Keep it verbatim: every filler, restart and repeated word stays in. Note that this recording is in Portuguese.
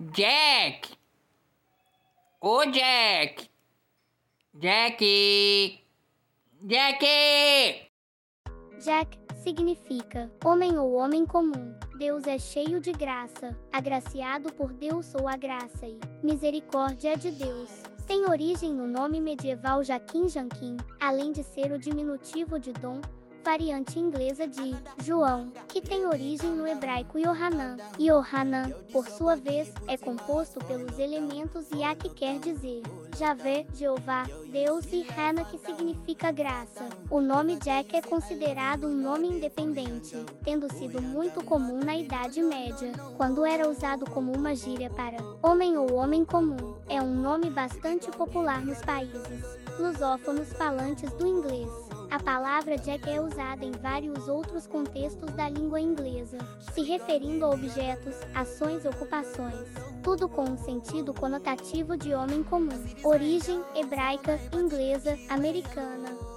Jack! Ô, Jack! Jack! Jack! Jack significa homem ou homem comum. Deus é cheio de graça, agraciado por Deus ou a graça e misericórdia de Deus. Tem origem no nome medieval Jaquim Janquim, além de ser o diminutivo de Dom, variante inglesa de João, que tem origem no hebraico Yohanan. Yohanan, por sua vez, é composto pelos elementos Yah, que quer dizer Javé, Jeová, Deus, e Hana, que significa graça. O nome Jack é considerado um nome independente, tendo sido muito comum na Idade Média, quando era usado como uma gíria para homem ou homem comum. É um nome bastante popular nos países lusófonos falantes do inglês. A palavra Jack é usada em vários outros contextos da língua inglesa, se referindo a objetos, ações e ocupações, tudo com um sentido conotativo de homem comum. Origem: hebraica, inglesa, americana.